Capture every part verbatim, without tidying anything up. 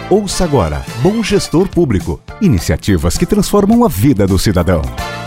Ouça agora Bom Gestor Público. Iniciativas que transformam a vida do cidadão.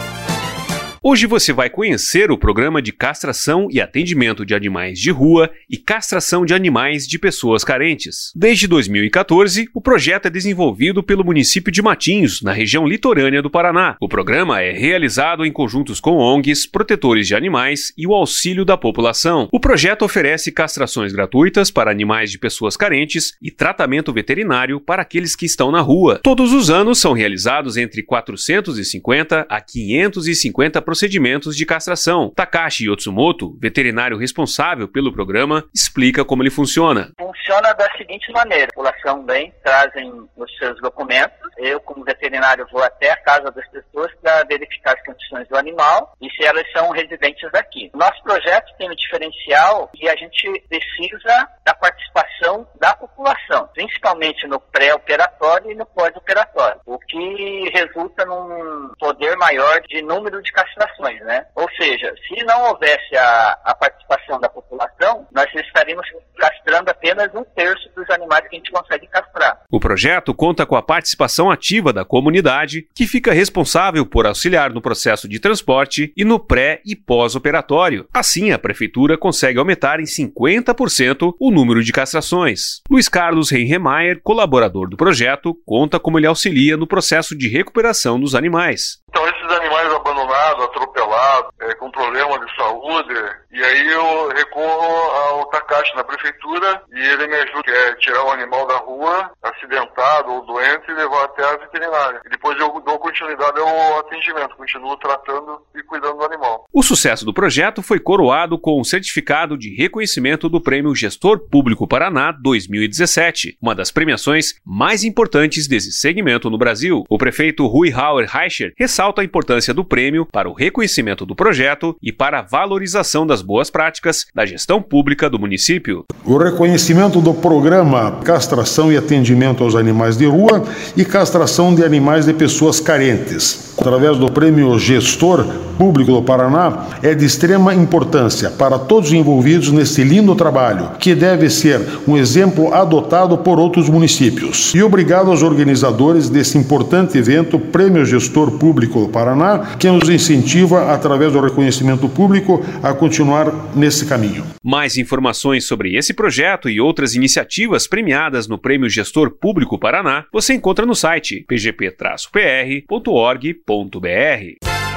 Hoje você vai conhecer o programa de castração e atendimento de animais de rua e castração de animais de pessoas carentes. Desde dois mil e quatorze, o projeto é desenvolvido pelo município de Matinhos, na região litorânea do Paraná. O programa é realizado em conjuntos com O N Gs, protetores de animais e o auxílio da população. O projeto oferece castrações gratuitas para animais de pessoas carentes e tratamento veterinário para aqueles que estão na rua. Todos os anos são realizados entre quatrocentos e cinquenta a quinhentos e cinquenta procedimentos de castração. Takashi Yotsumoto, veterinário responsável pelo programa, explica como ele funciona. Funciona da seguinte maneira: a população vem, trazem os seus documentos, eu como veterinário vou até a casa das pessoas para verificar as condições do animal e se elas são residentes aqui. Nosso projeto tem um diferencial e a gente precisa da participação da população, principalmente no pré-operatório e no pós-operatório, o que resulta num poder maior de número de castrações. Né? Ou seja, se não houvesse a, a participação da população, nós estaríamos castrando apenas um terço dos animais que a gente consegue castrar. O projeto conta com a participação ativa da comunidade, que fica responsável por auxiliar no processo de transporte e no pré- e pós-operatório. Assim, a prefeitura consegue aumentar em cinquenta por cento o número de castrações. Luiz Carlos Reinhemeyer, colaborador do projeto, conta como ele auxilia no processo de recuperação dos animais. Então, esses animais abandonados, atropelados, é, com problema de saúde, e aí eu recorro ao Takashi na prefeitura e ele me ajuda a tirar o animal da rua, acidentado ou doente, e levar até a veterinária. E depois eu dou continuidade ao atendimento, continuo tratando e cuidando do animal. O sucesso do projeto foi coroado com um certificado de reconhecimento do Prêmio Gestor Público Paraná dois mil e dezessete, uma das premiações mais importantes desse segmento no Brasil. O prefeito Rui Hauer Reicher ressalta a importância do prêmio para o reconhecimento do projeto e para a valorização das boas práticas da gestão pública do município. O reconhecimento do programa Castração e Atendimento aos Animais de Rua e Castração de Animais de Pessoas Carentes, através do Prêmio Gestor Público do Paraná, é de extrema importância para todos os envolvidos nesse lindo trabalho, que deve ser um exemplo adotado por outros municípios. E obrigado aos organizadores desse importante evento, Prêmio Gestor Público do Paraná, que nos incentiva, através do reconhecimento público, a continuar nesse caminho. Mais informações sobre esse projeto e outras iniciativas premiadas no Prêmio Gestor Público Paraná você encontra no site p g p traço p r ponto org ponto b r.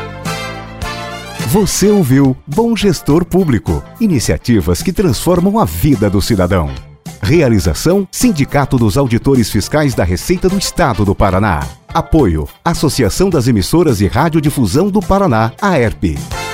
Você ouviu Bom Gestor Público. Iniciativas que transformam a vida do cidadão. Realização: Sindicato dos Auditores Fiscais da Receita do Estado do Paraná. Apoio: Associação das Emissoras e Radiodifusão do Paraná, A E R P.